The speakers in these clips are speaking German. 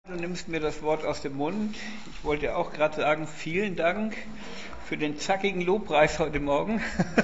Du nimmst mir das Wort aus dem Mund. Ich wollte auch gerade sagen, vielen Dank für den zackigen Lobpreis heute Morgen.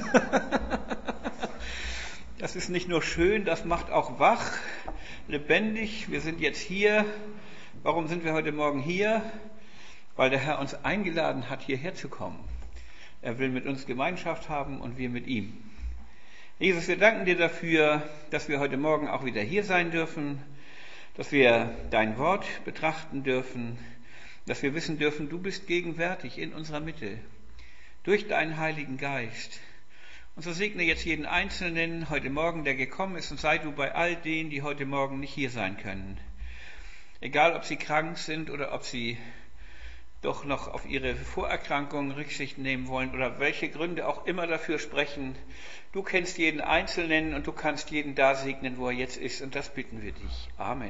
Das ist nicht nur schön, das macht auch wach, lebendig. Wir sind jetzt hier. Warum sind wir heute Morgen hier? Weil der Herr uns eingeladen hat, hierher zu kommen. Er will mit uns Gemeinschaft haben und wir mit ihm. Jesus, wir danken dir dafür, dass wir heute Morgen auch wieder hier sein dürfen, dass wir dein Wort betrachten dürfen, dass wir wissen dürfen, du bist gegenwärtig in unserer Mitte, durch deinen Heiligen Geist. Und so segne jetzt jeden Einzelnen heute Morgen, der gekommen ist, und sei du bei all denen, die heute Morgen nicht hier sein können. Egal, ob sie krank sind oder ob sie doch noch auf ihre Vorerkrankungen Rücksicht nehmen wollen oder welche Gründe auch immer dafür sprechen. Du kennst jeden Einzelnen und du kannst jeden da segnen, wo er jetzt ist, und das bitten wir dich. Amen.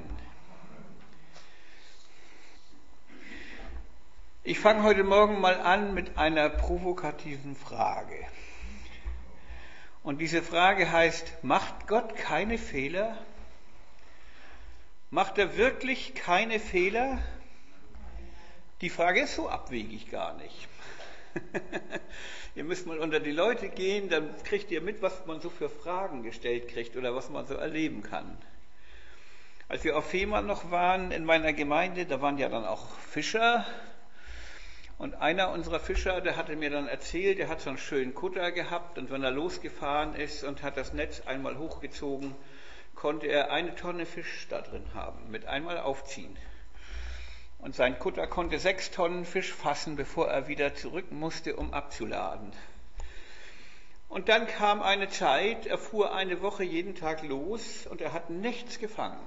Ich fange heute Morgen mal an mit einer provokativen Frage. Und diese Frage heißt: Macht Gott keine Fehler? Macht er wirklich keine Fehler? Die Frage ist so abwegig gar nicht. Ihr müsst mal unter die Leute gehen, dann kriegt ihr mit, was man so für Fragen gestellt kriegt oder was man so erleben kann. Als wir auf Fehmarn noch waren in meiner Gemeinde, da waren ja dann auch Fischer. Und einer unserer Fischer, der hatte mir dann erzählt, der hat so einen schönen Kutter gehabt, und wenn er losgefahren ist und hat das Netz einmal hochgezogen, konnte er 1 Tonne Fisch da drin haben, mit einmal aufziehen. Und sein Kutter konnte 6 Tonnen Fisch fassen, bevor er wieder zurück musste, um abzuladen. Und dann kam eine Zeit, er fuhr eine Woche jeden Tag los und er hat nichts gefangen.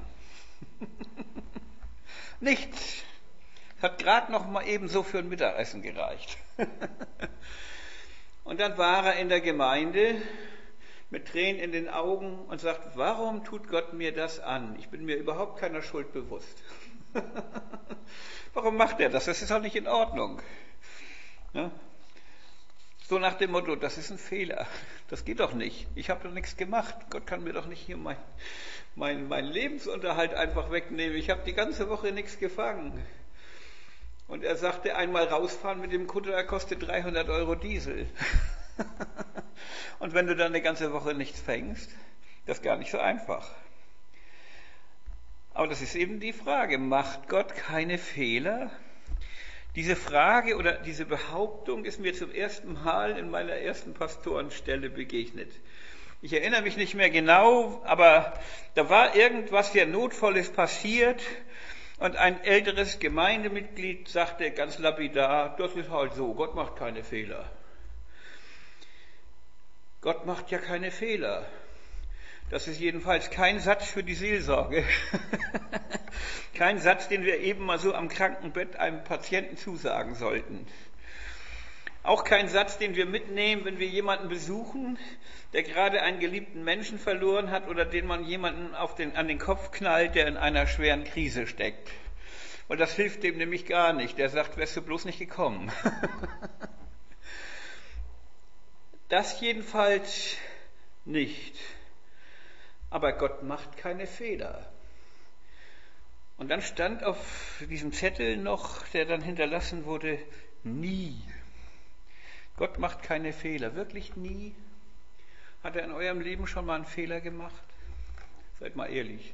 Nichts. Hat gerade noch mal eben so für ein Mittagessen gereicht. Und dann war er in der Gemeinde mit Tränen in den Augen und sagt: Warum tut Gott mir das an? Ich bin mir überhaupt keiner Schuld bewusst. Warum macht er das? Das ist doch nicht in Ordnung. Ja? So nach dem Motto, das ist ein Fehler. Das geht doch nicht. Ich habe doch nichts gemacht. Gott kann mir doch nicht hier meinen Lebensunterhalt einfach wegnehmen. Ich habe die ganze Woche nichts gefangen. Und er sagte, einmal rausfahren mit dem Kutter kostet 300 € Diesel. Und wenn du dann eine ganze Woche nichts fängst, das ist gar nicht so einfach. Aber das ist eben die Frage: Macht Gott keine Fehler? Diese Frage oder diese Behauptung ist mir zum ersten Mal in meiner ersten Pastorenstelle begegnet. Ich erinnere mich nicht mehr genau, aber da war irgendwas sehr Notvolles passiert und ein älteres Gemeindemitglied sagte ganz lapidar: Das ist halt so, Gott macht keine Fehler. Gott macht ja keine Fehler. Das ist jedenfalls kein Satz für die Seelsorge. Kein Satz, den wir eben mal so am Krankenbett einem Patienten zusagen sollten. Auch kein Satz, den wir mitnehmen, wenn wir jemanden besuchen, der gerade einen geliebten Menschen verloren hat oder den man jemanden an den Kopf knallt, der in einer schweren Krise steckt. Weil das hilft dem nämlich gar nicht. Der sagt: Wärst du bloß nicht gekommen. Das jedenfalls nicht. Aber Gott macht keine Fehler. Und dann stand auf diesem Zettel noch, der dann hinterlassen wurde: nie. Gott macht keine Fehler. Wirklich nie? Hat er in eurem Leben schon mal einen Fehler gemacht? Seid mal ehrlich.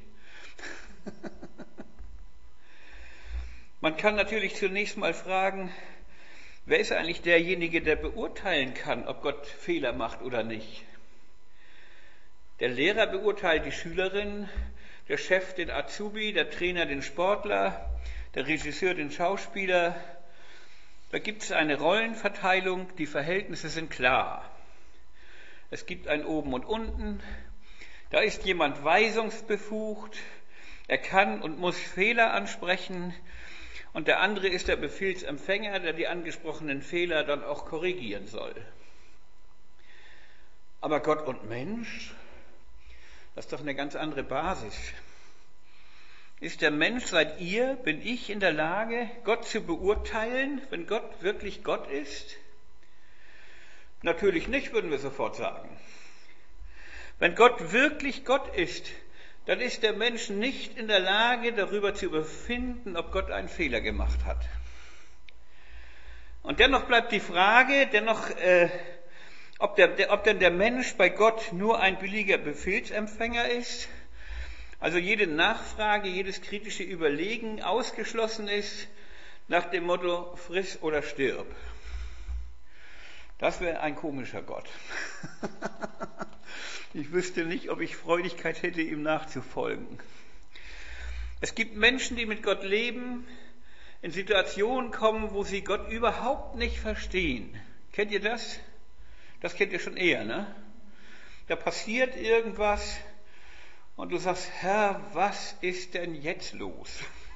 Man kann natürlich zunächst mal fragen, wer ist eigentlich derjenige, der beurteilen kann, ob Gott Fehler macht oder nicht? Der Lehrer beurteilt die Schülerin, der Chef den Azubi, der Trainer den Sportler, der Regisseur den Schauspieler. Da gibt es eine Rollenverteilung, die Verhältnisse sind klar. Es gibt ein Oben und Unten, da ist jemand weisungsbefugt, er kann und muss Fehler ansprechen, und der andere ist der Befehlsempfänger, der die angesprochenen Fehler dann auch korrigieren soll. Aber Gott und Mensch? Das ist doch eine ganz andere Basis. Ist der Mensch, seid ihr, bin ich in der Lage, Gott zu beurteilen, wenn Gott wirklich Gott ist? Natürlich nicht, würden wir sofort sagen. Wenn Gott wirklich Gott ist, dann ist der Mensch nicht in der Lage, darüber zu befinden, ob Gott einen Fehler gemacht hat. Und dennoch bleibt die Frage, ob denn der Mensch bei Gott nur ein billiger Befehlsempfänger ist, also jede Nachfrage, jedes kritische Überlegen ausgeschlossen ist, nach dem Motto, friss oder stirb. Das wäre ein komischer Gott. Ich wüsste nicht, ob ich Freudigkeit hätte, ihm nachzufolgen. Es gibt Menschen, die mit Gott leben, in Situationen kommen, wo sie Gott überhaupt nicht verstehen. Kennt ihr das? Das kennt ihr schon eher, ne? Da passiert irgendwas und du sagst, Herr, was ist denn jetzt los?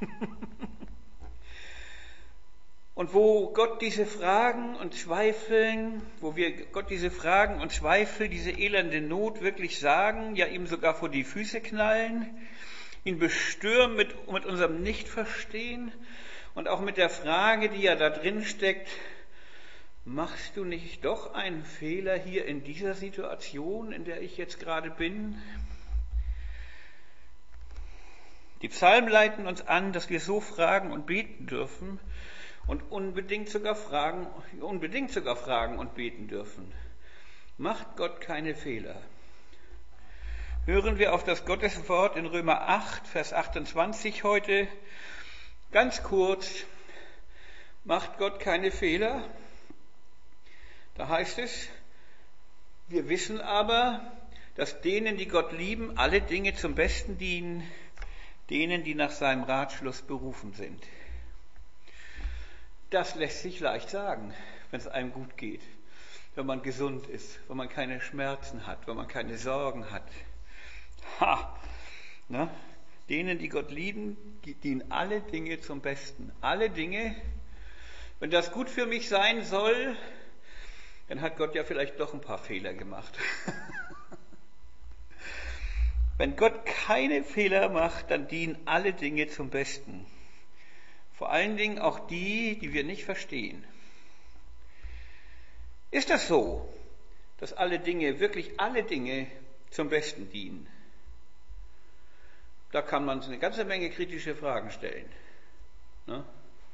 Und wo Gott diese Fragen und Zweifeln, wo wir Gott diese Fragen und Zweifel, diese elende Not wirklich sagen, ja ihm sogar vor die Füße knallen, ihn bestürmen mit unserem Nichtverstehen und auch mit der Frage, die ja da drin steckt, machst du nicht doch einen Fehler hier in dieser Situation, in der ich jetzt gerade bin? Die Psalmen leiten uns an, dass wir so fragen und beten dürfen, und unbedingt sogar fragen und beten dürfen. Macht Gott keine Fehler? Hören wir auf das Gotteswort in Römer 8, Vers 28 heute. Ganz kurz, macht Gott keine Fehler? Da heißt es, wir wissen aber, dass denen, die Gott lieben, alle Dinge zum Besten dienen, denen, die nach seinem Ratschluss berufen sind. Das lässt sich leicht sagen, wenn es einem gut geht, wenn man gesund ist, wenn man keine Schmerzen hat, wenn man keine Sorgen hat. Ne? Denen, die Gott lieben, dienen alle Dinge zum Besten. Alle Dinge. Wenn das gut für mich sein soll, dann hat Gott ja vielleicht doch ein paar Fehler gemacht. Wenn Gott keine Fehler macht, dann dienen alle Dinge zum Besten. Vor allen Dingen auch die wir nicht verstehen. Ist das so, dass wirklich alle Dinge zum Besten dienen? Da kann man eine ganze Menge kritische Fragen stellen. Ne?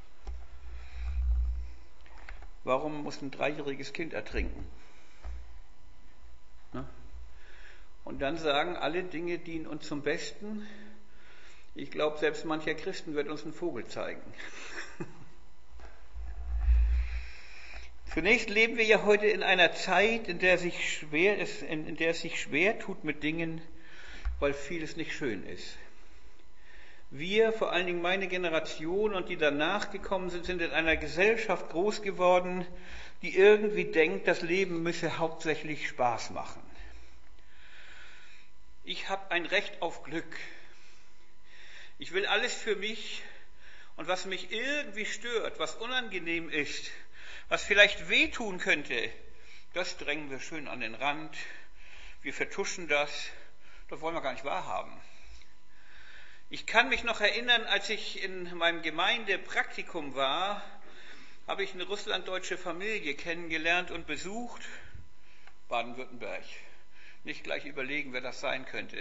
Warum muss ein 3-jähriges Kind ertrinken? Ne? Und dann sagen, alle Dinge dienen uns zum Besten. Ich glaube, selbst mancher Christen wird uns einen Vogel zeigen. Zunächst leben wir ja heute in einer Zeit, in der es sich schwer tut mit Dingen, weil vieles nicht schön ist. Wir, vor allen Dingen meine Generation und die danach gekommen sind in einer Gesellschaft groß geworden, die irgendwie denkt, das Leben müsse hauptsächlich Spaß machen. Ich habe ein Recht auf Glück. Ich will alles für mich, und was mich irgendwie stört, was unangenehm ist, was vielleicht wehtun könnte, das drängen wir schön an den Rand. Wir vertuschen das wollen wir gar nicht wahrhaben. Ich kann mich noch erinnern, als ich in meinem Gemeindepraktikum war, habe ich eine russlanddeutsche Familie kennengelernt und besucht. Baden-Württemberg. Nicht gleich überlegen, wer das sein könnte.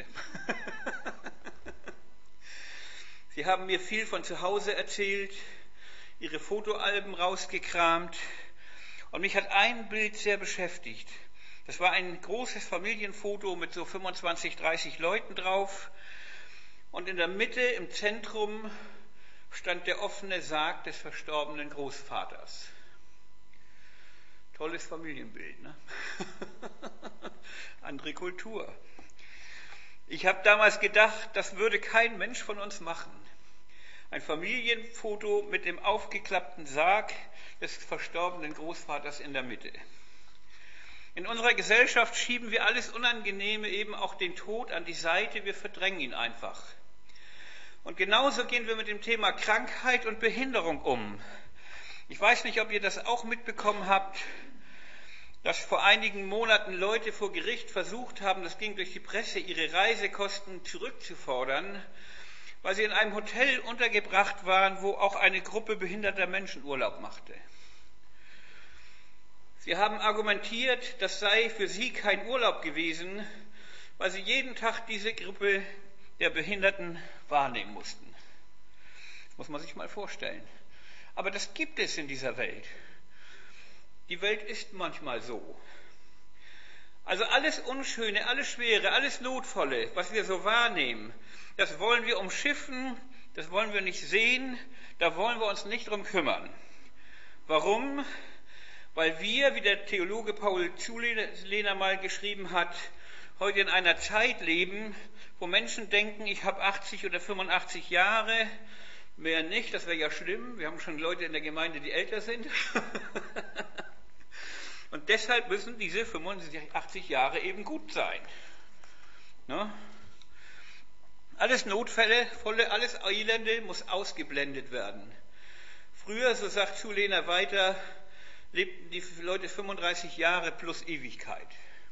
Sie haben mir viel von zu Hause erzählt, ihre Fotoalben rausgekramt und mich hat ein Bild sehr beschäftigt. Das war ein großes Familienfoto mit so 25, 30 Leuten drauf und in der Mitte, im Zentrum, stand der offene Sarg des verstorbenen Großvaters. Tolles Familienbild, ne? Andere Kultur. Ich habe damals gedacht, das würde kein Mensch von uns machen. Ein Familienfoto mit dem aufgeklappten Sarg des verstorbenen Großvaters in der Mitte. In unserer Gesellschaft schieben wir alles Unangenehme, eben auch den Tod, an die Seite, wir verdrängen ihn einfach. Und genauso gehen wir mit dem Thema Krankheit und Behinderung um. Ich weiß nicht, ob ihr das auch mitbekommen habt, dass vor einigen Monaten Leute vor Gericht versucht haben, das ging durch die Presse, ihre Reisekosten zurückzufordern, weil sie in einem Hotel untergebracht waren, wo auch eine Gruppe behinderter Menschen Urlaub machte. Sie haben argumentiert, das sei für sie kein Urlaub gewesen, weil sie jeden Tag diese Gruppe der Behinderten wahrnehmen mussten. Das muss man sich mal vorstellen. Aber das gibt es in dieser Welt. Die Welt ist manchmal so. Also alles Unschöne, alles Schwere, alles Notvolle, was wir so wahrnehmen, das wollen wir umschiffen, das wollen wir nicht sehen, da wollen wir uns nicht drum kümmern. Warum? Weil wir, wie der Theologe Paul Zulehner mal geschrieben hat, heute in einer Zeit leben, wo Menschen denken, ich habe 80 oder 85 Jahre, mehr nicht, das wäre ja schlimm. Wir haben schon Leute in der Gemeinde, die älter sind. Und deshalb müssen diese 75, 80 Jahre eben gut sein. Ne? Alles Notfälle, alles Elende muss ausgeblendet werden. Früher, so sagt Zulehner weiter, lebten die Leute 35 Jahre plus Ewigkeit.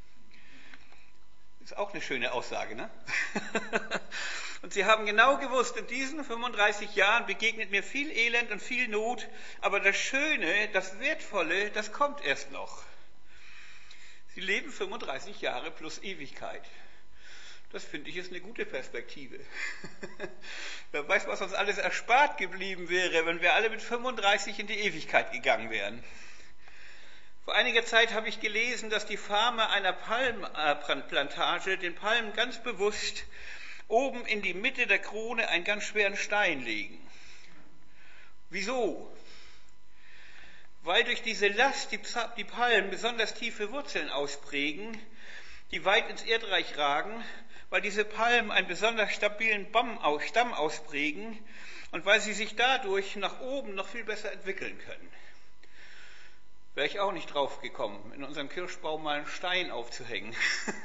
Ist auch eine schöne Aussage, ne? Und sie haben genau gewusst, in diesen 35 Jahren begegnet mir viel Elend und viel Not, aber das Schöne, das Wertvolle, das kommt erst noch. Sie leben 35 Jahre plus Ewigkeit. Das finde ich ist eine gute Perspektive. Wer weiß, was uns alles erspart geblieben wäre, wenn wir alle mit 35 in die Ewigkeit gegangen wären. Vor einiger Zeit habe ich gelesen, dass die Farmer einer Palmplantage den Palmen ganz bewusst oben in die Mitte der Krone einen ganz schweren Stein legen. Wieso? Weil durch diese Last die Palmen besonders tiefe Wurzeln ausprägen, die weit ins Erdreich ragen, weil diese Palmen einen besonders stabilen Stamm ausprägen und weil sie sich dadurch nach oben noch viel besser entwickeln können. Wäre ich auch nicht drauf gekommen, in unserem Kirschbaum mal einen Stein aufzuhängen.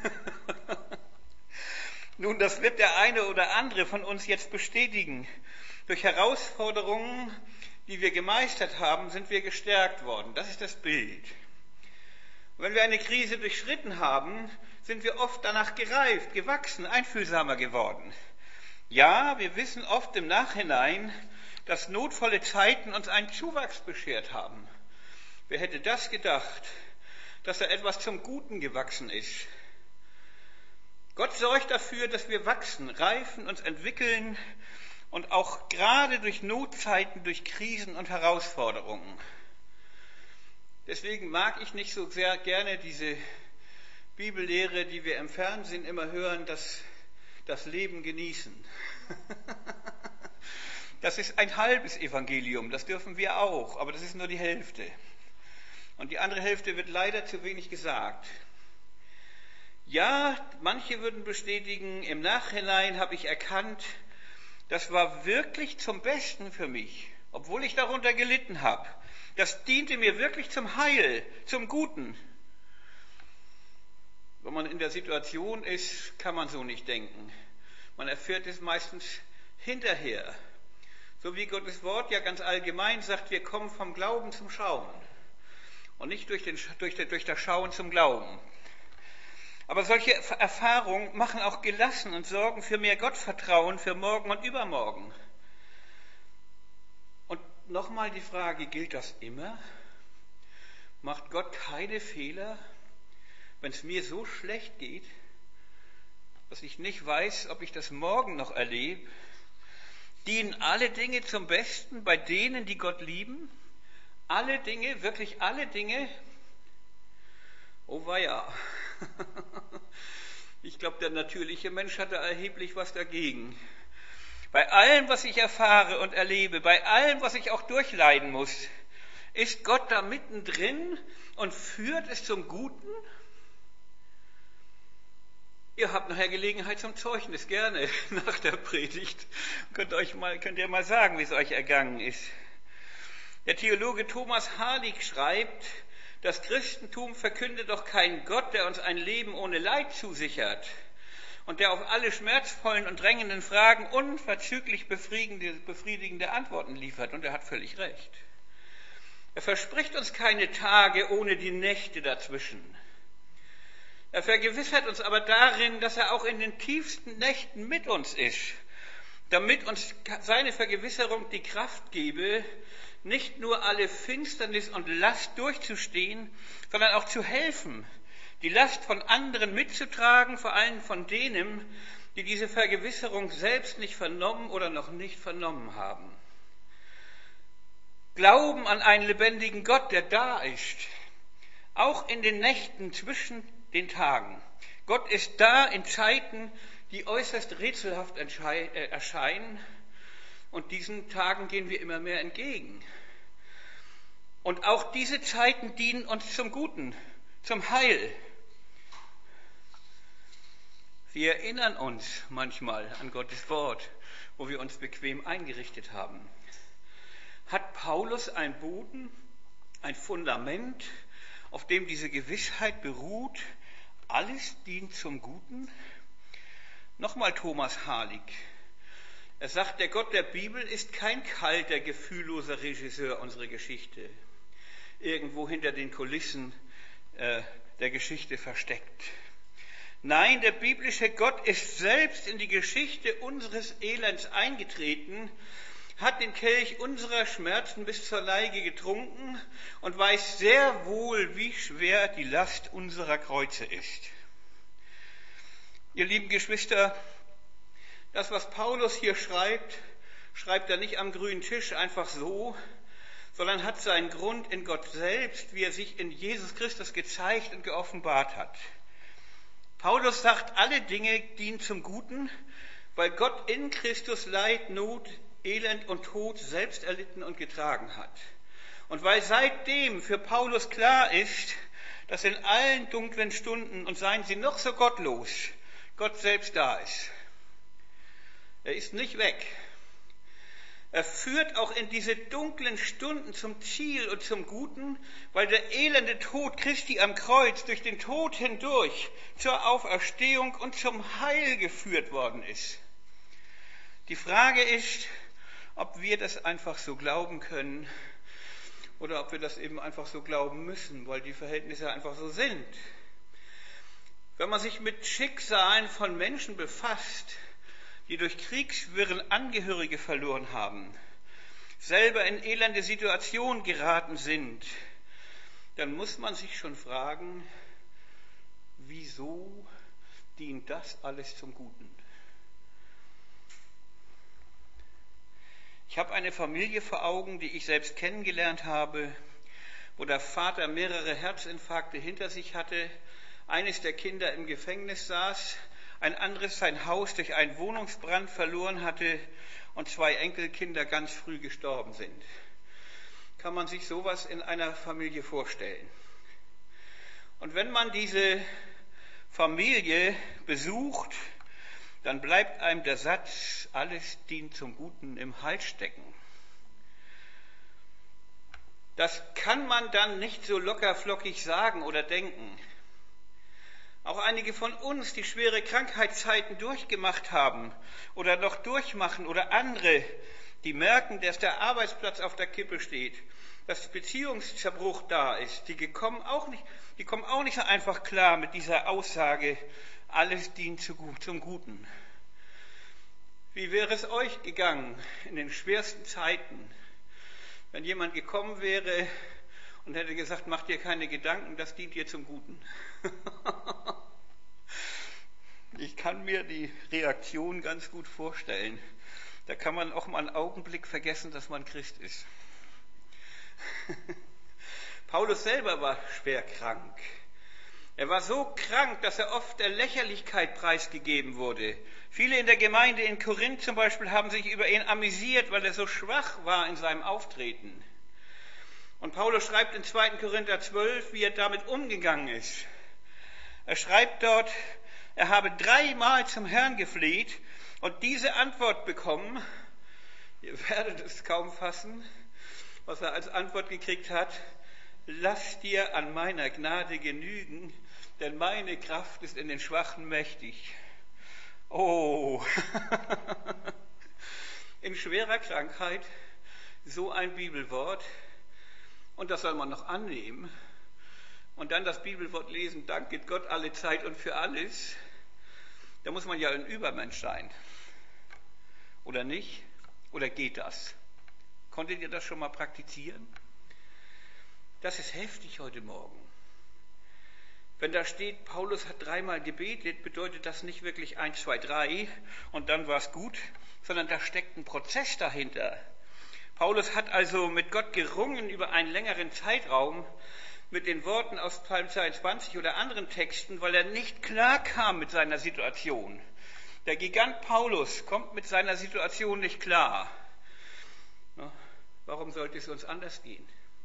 Nun, das wird der eine oder andere von uns jetzt bestätigen. Durch Herausforderungen, die wir gemeistert haben, sind wir gestärkt worden. Das ist das Bild. Und wenn wir eine Krise durchschritten haben, sind wir oft danach gereift, gewachsen, einfühlsamer geworden. Ja, wir wissen oft im Nachhinein, dass notvolle Zeiten uns einen Zuwachs beschert haben. Wer hätte das gedacht, dass da etwas zum Guten gewachsen ist? Gott sorgt dafür, dass wir wachsen, reifen, uns entwickeln und auch gerade durch Notzeiten, durch Krisen und Herausforderungen. Deswegen mag ich nicht so sehr gerne diese Bibellehre, die wir im Fernsehen immer hören, das Leben genießen. Das ist ein halbes Evangelium, das dürfen wir auch, aber das ist nur die Hälfte. Und die andere Hälfte wird leider zu wenig gesagt. Ja, manche würden bestätigen, im Nachhinein habe ich erkannt, das war wirklich zum Besten für mich, obwohl ich darunter gelitten habe. Das diente mir wirklich zum Heil, zum Guten. Wenn man in der Situation ist, kann man so nicht denken. Man erfährt es meistens hinterher. So wie Gottes Wort ja ganz allgemein sagt, wir kommen vom Glauben zum Schauen und nicht durch das Schauen zum Glauben. Aber solche Erfahrungen machen auch gelassen und sorgen für mehr Gottvertrauen für morgen und übermorgen. Und nochmal die Frage, gilt das immer? Macht Gott keine Fehler, wenn es mir so schlecht geht, dass ich nicht weiß, ob ich das morgen noch erlebe? Dienen alle Dinge zum Besten bei denen, die Gott lieben? Alle Dinge, wirklich alle Dinge? Oh weia. Ich glaube, der natürliche Mensch hat da erheblich was dagegen. Bei allem, was ich erfahre und erlebe, bei allem, was ich auch durchleiden muss, ist Gott da mittendrin und führt es zum Guten? Ihr habt nachher Gelegenheit zum Zeugnis, gerne nach der Predigt. Könnt ihr mal sagen, wie es euch ergangen ist. Der Theologe Thomas Hardig schreibt, das Christentum verkündet doch keinen Gott, der uns ein Leben ohne Leid zusichert und der auf alle schmerzvollen und drängenden Fragen unverzüglich befriedigende Antworten liefert. Und er hat völlig recht. Er verspricht uns keine Tage ohne die Nächte dazwischen. Er vergewissert uns aber darin, dass er auch in den tiefsten Nächten mit uns ist, damit uns seine Vergewisserung die Kraft gebe, nicht nur alle Finsternis und Last durchzustehen, sondern auch zu helfen, die Last von anderen mitzutragen, vor allem von denen, die diese Vergewisserung selbst nicht vernommen oder noch nicht vernommen haben. Glauben an einen lebendigen Gott, der da ist, auch in den Nächten zwischen den Tagen. Gott ist da in Zeiten, die äußerst rätselhaft erscheinen, und diesen Tagen gehen wir immer mehr entgegen. Und auch diese Zeiten dienen uns zum Guten, zum Heil. Sie erinnern uns manchmal an Gottes Wort, wo wir uns bequem eingerichtet haben. Hat Paulus einen Boden, ein Fundament, auf dem diese Gewissheit beruht, alles dient zum Guten? Nochmal Thomas Harlig. Er sagt, der Gott der Bibel ist kein kalter, gefühlloser Regisseur unserer Geschichte, irgendwo hinter den Kulissen der Geschichte versteckt. Nein, der biblische Gott ist selbst in die Geschichte unseres Elends eingetreten, hat den Kelch unserer Schmerzen bis zur Neige getrunken und weiß sehr wohl, wie schwer die Last unserer Kreuze ist. Ihr lieben Geschwister, das, was Paulus hier schreibt, schreibt er nicht am grünen Tisch einfach so, sondern hat seinen Grund in Gott selbst, wie er sich in Jesus Christus gezeigt und geoffenbart hat. Paulus sagt, alle Dinge dienen zum Guten, weil Gott in Christus Leid, Not, Elend und Tod selbst erlitten und getragen hat. Und weil seitdem für Paulus klar ist, dass in allen dunklen Stunden, und seien sie noch so gottlos, Gott selbst da ist. Er ist nicht weg. Er führt auch in diese dunklen Stunden zum Ziel und zum Guten, weil der elende Tod Christi am Kreuz durch den Tod hindurch zur Auferstehung und zum Heil geführt worden ist. Die Frage ist, ob wir das einfach so glauben können oder ob wir das eben einfach so glauben müssen, weil die Verhältnisse einfach so sind. Wenn man sich mit Schicksalen von Menschen befasst, die durch Kriegswirren Angehörige verloren haben, selber in elende Situationen geraten sind, dann muss man sich schon fragen, wieso dient das alles zum Guten? Ich habe eine Familie vor Augen, die ich selbst kennengelernt habe, wo der Vater mehrere Herzinfarkte hinter sich hatte, eines der Kinder im Gefängnis saß, ein anderes sein Haus durch einen Wohnungsbrand verloren hatte und 2 Enkelkinder ganz früh gestorben sind. Kann man sich sowas in einer Familie vorstellen? Und wenn man diese Familie besucht, dann bleibt einem der Satz, alles dient zum Guten, im Hals stecken. Das kann man dann nicht so lockerflockig sagen oder denken. Auch einige von uns, die schwere Krankheitszeiten durchgemacht haben oder noch durchmachen, oder andere, die merken, dass der Arbeitsplatz auf der Kippe steht, dass Beziehungszerbruch da ist, die kommen auch nicht so einfach klar mit dieser Aussage, alles dient zum Guten. Wie wäre es euch gegangen in den schwersten Zeiten, wenn jemand gekommen wäre und hätte gesagt, mach dir keine Gedanken, das dient dir zum Guten? Ich kann mir die Reaktion ganz gut vorstellen. Da kann man auch mal einen Augenblick vergessen, dass man Christ ist. Paulus selber war schwer krank. Er war so krank, dass er oft der Lächerlichkeit preisgegeben wurde. Viele in der Gemeinde in Korinth zum Beispiel haben sich über ihn amüsiert, weil er so schwach war in seinem Auftreten. Und Paulus schreibt in 2. Korinther 12, wie er damit umgegangen ist. Er schreibt dort, er habe 3-mal zum Herrn gefleht und diese Antwort bekommen. Ihr werdet es kaum fassen, was er als Antwort gekriegt hat. Lass dir an meiner Gnade genügen, denn meine Kraft ist in den Schwachen mächtig. Oh, in schwerer Krankheit so ein Bibelwort, und das soll man noch annehmen und dann das Bibelwort lesen, danket Gott alle Zeit und für alles. Da muss man ja ein Übermensch sein. Oder nicht? Oder geht das? Konntet ihr das schon mal praktizieren? Das ist heftig heute Morgen. Wenn da steht, Paulus hat 3-mal gebetet, bedeutet das nicht wirklich 1, 2, 3 und dann war es gut, sondern da steckt ein Prozess dahinter. Paulus hat also mit Gott gerungen über einen längeren Zeitraum mit den Worten aus Psalm 22 oder anderen Texten, weil er nicht klar kam mit seiner Situation. Der Gigant Paulus kommt mit seiner Situation nicht klar. Warum sollte es uns anders gehen?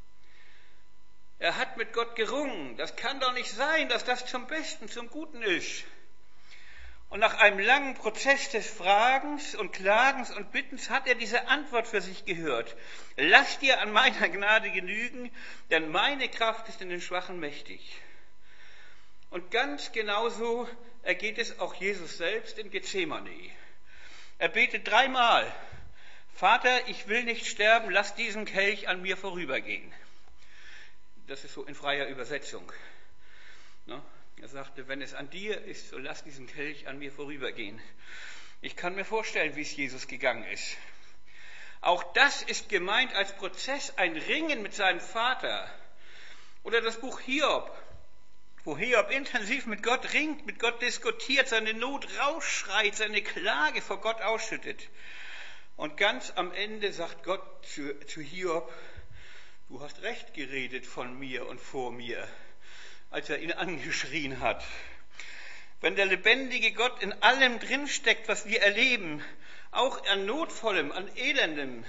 Er hat mit Gott gerungen. Das kann doch nicht sein, dass das zum Besten, zum Guten ist. Und nach einem langen Prozess des Fragens und Klagens und Bittens hat er diese Antwort für sich gehört. Lass dir an meiner Gnade genügen, denn meine Kraft ist in den Schwachen mächtig. Und ganz genauso ergeht es auch Jesus selbst in Gethsemane. Er betet 3-mal, Vater, ich will nicht sterben, lass diesen Kelch an mir vorübergehen. Das ist so in freier Übersetzung. Er sagte, wenn es an dir ist, so lass diesen Kelch an mir vorübergehen. Ich kann mir vorstellen, wie es Jesus gegangen ist. Auch das ist gemeint als Prozess, ein Ringen mit seinem Vater. Oder das Buch Hiob, wo Hiob intensiv mit Gott ringt, mit Gott diskutiert, seine Not rausschreit, seine Klage vor Gott ausschüttet. Und ganz am Ende sagt Gott zu Hiob, du hast recht geredet von mir und vor mir, als er ihn angeschrien hat. Wenn der lebendige Gott in allem drinsteckt, was wir erleben, auch an Notvollem, an Elendem,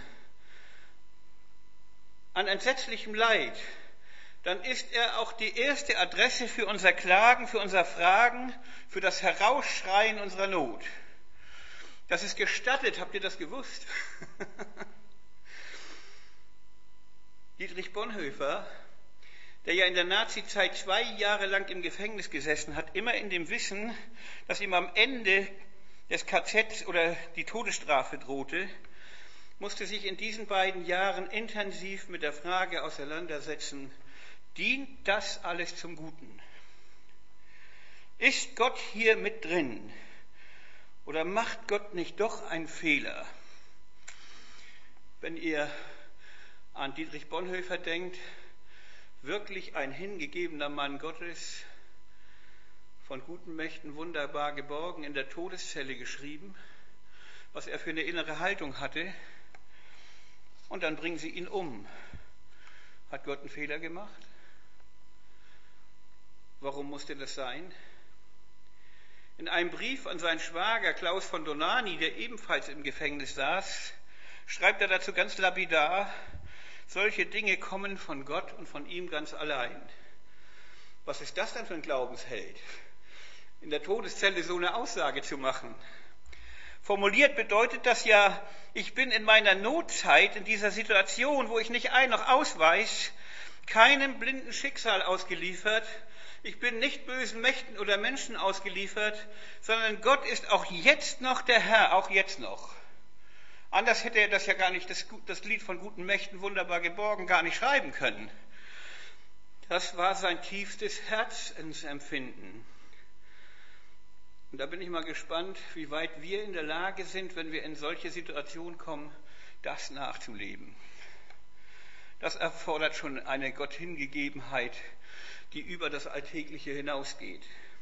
an entsetzlichem Leid, dann ist er auch die erste Adresse für unser Klagen, für unser Fragen, für das Herausschreien unserer Not. Das ist gestattet, habt ihr das gewusst? Dietrich Bonhoeffer, der ja in der Nazizeit 2 Jahre lang im Gefängnis gesessen hat, immer in dem Wissen, dass ihm am Ende des KZ oder die Todesstrafe drohte, musste sich in diesen beiden Jahren intensiv mit der Frage auseinandersetzen, dient das alles zum Guten? Ist Gott hier mit drin? Oder macht Gott nicht doch einen Fehler? Wenn ihr an Dietrich Bonhoeffer denkt, wirklich ein hingegebener Mann Gottes, von guten Mächten wunderbar geborgen, in der Todeszelle geschrieben, was er für eine innere Haltung hatte, und dann bringen sie ihn um. Hat Gott einen Fehler gemacht? Warum musste das sein? In einem Brief an seinen Schwager Klaus von Donani, der ebenfalls im Gefängnis saß, schreibt er dazu ganz lapidar, solche Dinge kommen von Gott und von ihm ganz allein. Was ist das denn für ein Glaubensheld? In der Todeszelle so eine Aussage zu machen. Formuliert bedeutet das ja, ich bin in meiner Notzeit, in dieser Situation, wo ich nicht ein noch aus weiß, keinem blinden Schicksal ausgeliefert. Ich bin nicht bösen Mächten oder Menschen ausgeliefert, sondern Gott ist auch jetzt noch der Herr, auch jetzt noch. Anders hätte er das ja gar nicht, das Lied von guten Mächten wunderbar geborgen, gar nicht schreiben können. Das war sein tiefstes Herzensempfinden. Und da bin ich mal gespannt, wie weit wir in der Lage sind, wenn wir in solche Situationen kommen, das nachzuleben. Das erfordert schon eine Gotthingegebenheit, die über das Alltägliche hinausgeht.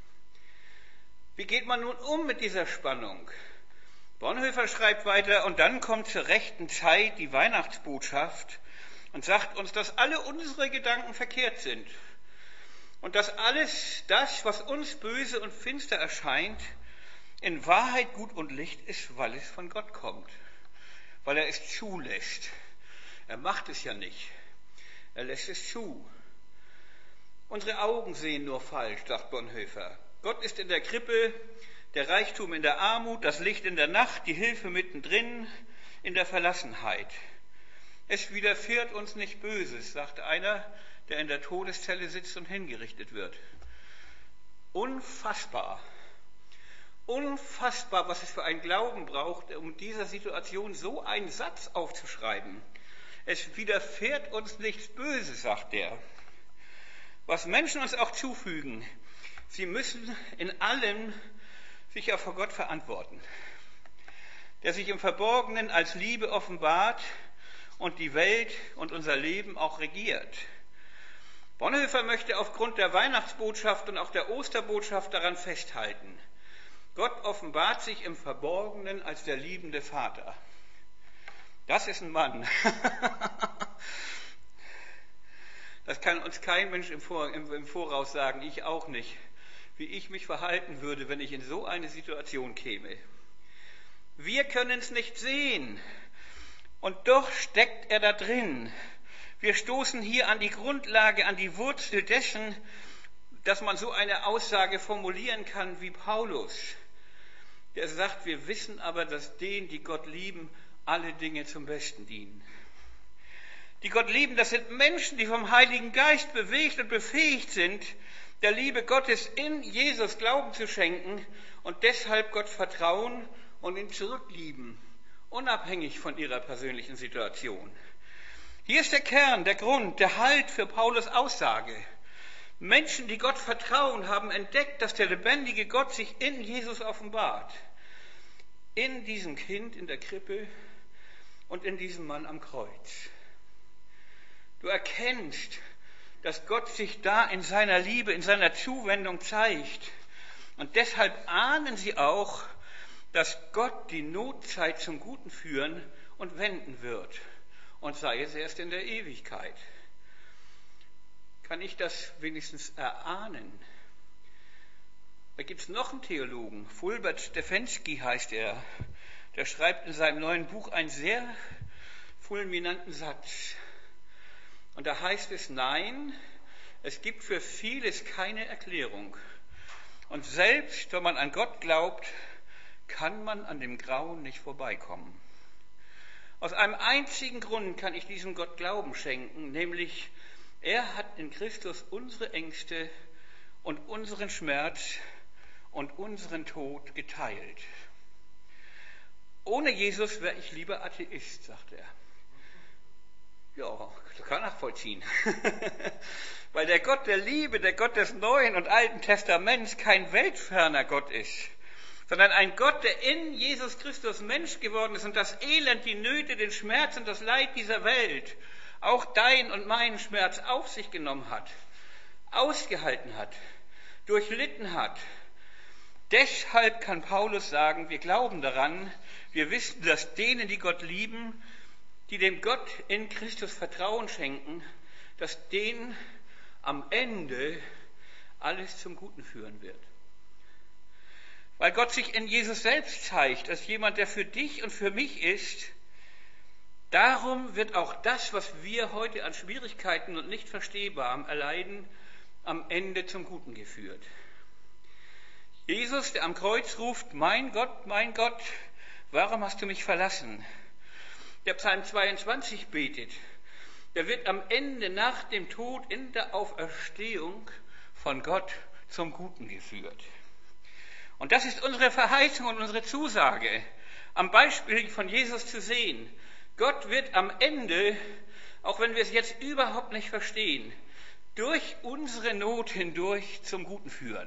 Wie geht man nun um mit dieser Spannung? Bonhoeffer schreibt weiter, und dann kommt zur rechten Zeit die Weihnachtsbotschaft und sagt uns, dass alle unsere Gedanken verkehrt sind und dass alles das, was uns böse und finster erscheint, in Wahrheit gut und Licht ist, weil es von Gott kommt, weil er es zulässt. Er macht es ja nicht, er lässt es zu. Unsere Augen sehen nur falsch, sagt Bonhoeffer. Gott ist in der Krippe, der Reichtum in der Armut, das Licht in der Nacht, die Hilfe mittendrin, in der Verlassenheit. Es widerfährt uns nicht Böses, sagt einer, der in der Todeszelle sitzt und hingerichtet wird. Unfassbar. Unfassbar, was es für einen Glauben braucht, um dieser Situation so einen Satz aufzuschreiben. Es widerfährt uns nichts Böses, sagt er. Was Menschen uns auch zufügen, sie müssen in allem sich ja vor Gott verantworten, der sich im Verborgenen als Liebe offenbart und die Welt und unser Leben auch regiert. Bonhoeffer möchte aufgrund der Weihnachtsbotschaft und auch der Osterbotschaft daran festhalten: Gott offenbart sich im Verborgenen als der liebende Vater. Das ist ein Mann. Das kann uns kein Mensch im Voraus sagen, ich auch nicht, wie ich mich verhalten würde, wenn ich in so eine Situation käme. Wir können es nicht sehen und doch steckt er da drin. Wir stoßen hier an die Grundlage, an die Wurzel dessen, dass man so eine Aussage formulieren kann wie Paulus, der sagt, wir wissen aber, dass denen, die Gott lieben, alle Dinge zum Besten dienen. Die Gott lieben, das sind Menschen, die vom Heiligen Geist bewegt und befähigt sind, der Liebe Gottes in Jesus Glauben zu schenken und deshalb Gott vertrauen und ihn zurücklieben, unabhängig von ihrer persönlichen Situation. Hier ist der Kern, der Grund, der Halt für Paulus' Aussage. Menschen, die Gott vertrauen, haben entdeckt, dass der lebendige Gott sich in Jesus offenbart. In diesem Kind in der Krippe und in diesem Mann am Kreuz. Du erkennst, dass Gott sich da in seiner Liebe, in seiner Zuwendung zeigt. Und deshalb ahnen sie auch, dass Gott die Notzeit zum Guten führen und wenden wird. Und sei es erst in der Ewigkeit. Kann ich das wenigstens erahnen? Da gibt es noch einen Theologen, Fulbert Stefensky heißt er. Der schreibt in seinem neuen Buch einen sehr fulminanten Satz. Und da heißt es, nein, es gibt für vieles keine Erklärung. Und selbst wenn man an Gott glaubt, kann man an dem Grauen nicht vorbeikommen. Aus einem einzigen Grund kann ich diesem Gott Glauben schenken, nämlich er hat in Christus unsere Ängste und unseren Schmerz und unseren Tod geteilt. Ohne Jesus wäre ich lieber Atheist, sagt er. Ja, das kann ich nachvollziehen. Weil der Gott der Liebe, der Gott des Neuen und Alten Testaments kein weltferner Gott ist, sondern ein Gott, der in Jesus Christus Mensch geworden ist und das Elend, die Nöte, den Schmerz und das Leid dieser Welt, auch dein und meinen Schmerz auf sich genommen hat, ausgehalten hat, durchlitten hat. Deshalb kann Paulus sagen, wir glauben daran, wir wissen, dass denen, die Gott lieben, die dem Gott in Christus Vertrauen schenken, dass denen am Ende alles zum Guten führen wird. Weil Gott sich in Jesus selbst zeigt, als jemand, der für dich und für mich ist, darum wird auch das, was wir heute an Schwierigkeiten und nicht Verstehbarem erleiden, am Ende zum Guten geführt. Jesus, der am Kreuz ruft, mein Gott, warum hast du mich verlassen? Der Psalm 22 betet, der wird am Ende nach dem Tod in der Auferstehung von Gott zum Guten geführt. Und das ist unsere Verheißung und unsere Zusage, am Beispiel von Jesus zu sehen. Gott wird am Ende, auch wenn wir es jetzt überhaupt nicht verstehen, durch unsere Not hindurch zum Guten führen.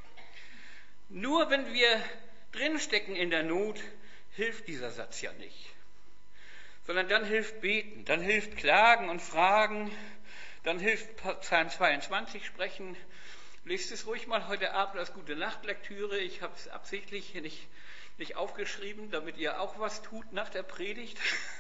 Nur wenn wir drinstecken in der Not, hilft dieser Satz ja nicht. Sondern dann hilft Beten, dann hilft Klagen und Fragen, dann hilft Psalm 22 sprechen. Lest es ruhig mal heute Abend als Gute-Nacht-Lektüre. Ich habe es absichtlich hier nicht aufgeschrieben, damit ihr auch was tut nach der Predigt.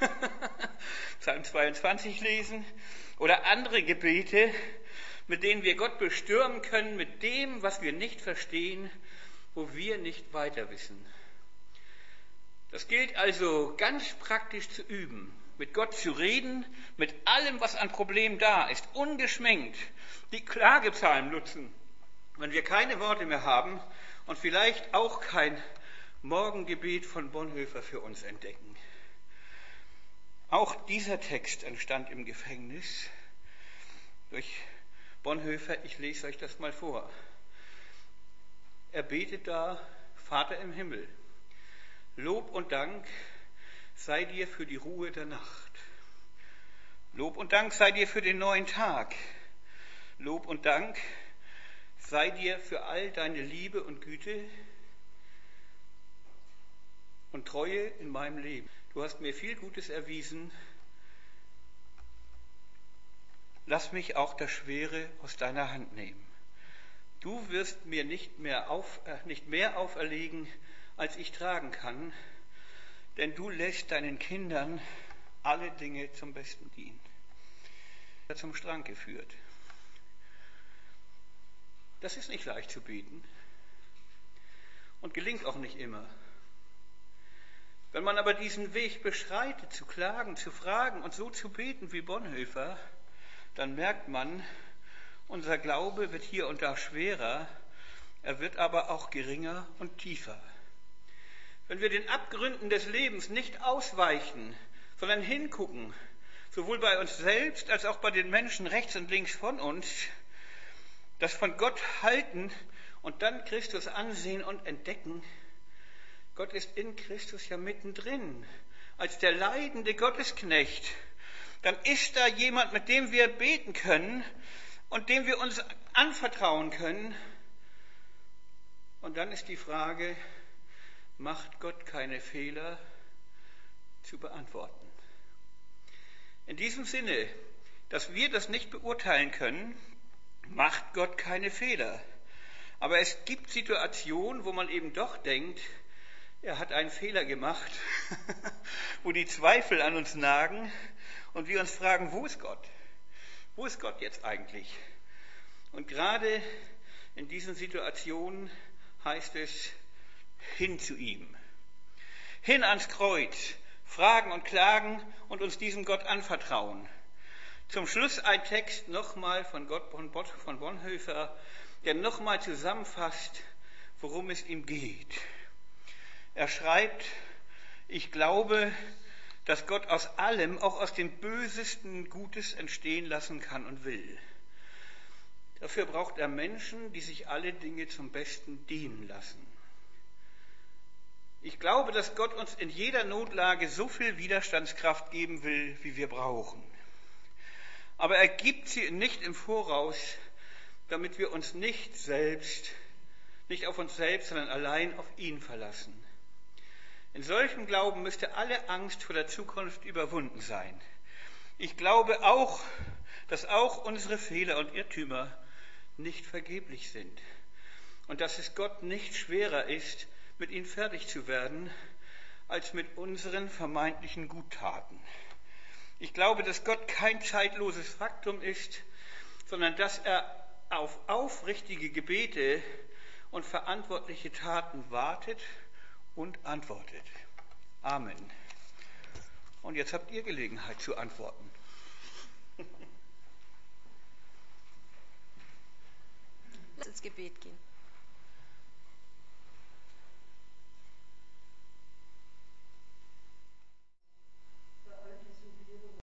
Psalm 22 lesen. Oder andere Gebete, mit denen wir Gott bestürmen können, mit dem, was wir nicht verstehen, wo wir nicht weiter wissen. Das gilt also ganz praktisch zu üben, mit Gott zu reden, mit allem, was an Problemen da ist, ungeschminkt, die Klagepsalmen nutzen, wenn wir keine Worte mehr haben und vielleicht auch kein Morgengebet von Bonhoeffer für uns entdecken. Auch dieser Text entstand im Gefängnis durch Bonhoeffer. Ich lese euch das mal vor. Er betet da, Vater im Himmel, Lob und Dank sei dir für die Ruhe der Nacht. Lob und Dank sei dir für den neuen Tag. Lob und Dank sei dir für all deine Liebe und Güte und Treue in meinem Leben. Du hast mir viel Gutes erwiesen. lass mich auch das Schwere aus deiner Hand nehmen. Du wirst mir nicht mehr auferlegen, als ich tragen kann, denn du lässt deinen Kindern alle Dinge zum Besten dienen. Zum Strang geführt. Das ist nicht leicht zu beten und gelingt auch nicht immer. Wenn man aber diesen Weg beschreitet, zu klagen, zu fragen und so zu beten wie Bonhoeffer, dann merkt man, unser Glaube wird hier und da schwerer, er wird aber auch geringer und tiefer. Wenn wir den Abgründen des Lebens nicht ausweichen, sondern hingucken, sowohl bei uns selbst als auch bei den Menschen rechts und links von uns, das von Gott halten und dann Christus ansehen und entdecken, Gott ist in Christus ja mittendrin, als der leidende Gottesknecht. Dann ist da jemand, mit dem wir beten können und dem wir uns anvertrauen können. Und dann ist die Frage, macht Gott keine Fehler zu beantworten? In diesem Sinne, dass wir das nicht beurteilen können, macht Gott keine Fehler. Aber es gibt Situationen, wo man eben doch denkt, er hat einen Fehler gemacht, wo die Zweifel an uns nagen und wir uns fragen, wo ist Gott? Wo ist Gott jetzt eigentlich? Und gerade in diesen Situationen heißt es, hin zu ihm. Hin ans Kreuz, fragen und klagen und uns diesem Gott anvertrauen. Zum Schluss ein Text nochmal von Bonhoeffer, der nochmal zusammenfasst, worum es ihm geht. Er schreibt, ich glaube, dass Gott aus allem, auch aus dem Bösesten, Gutes entstehen lassen kann und will. Dafür braucht er Menschen, die sich alle Dinge zum Besten dienen lassen. Ich glaube, dass Gott uns in jeder Notlage so viel Widerstandskraft geben will, wie wir brauchen. Aber er gibt sie nicht im Voraus, damit wir uns nicht auf uns selbst, sondern allein auf ihn verlassen. In solchem Glauben müsste alle Angst vor der Zukunft überwunden sein. Ich glaube auch, dass auch unsere Fehler und Irrtümer nicht vergeblich sind und dass es Gott nicht schwerer ist, mit ihnen fertig zu werden, als mit unseren vermeintlichen Guttaten. Ich glaube, dass Gott kein zeitloses Faktum ist, sondern dass er auf aufrichtige Gebete und verantwortliche Taten wartet und antwortet. Amen. Und jetzt habt ihr Gelegenheit zu antworten. Lass ins Gebet gehen.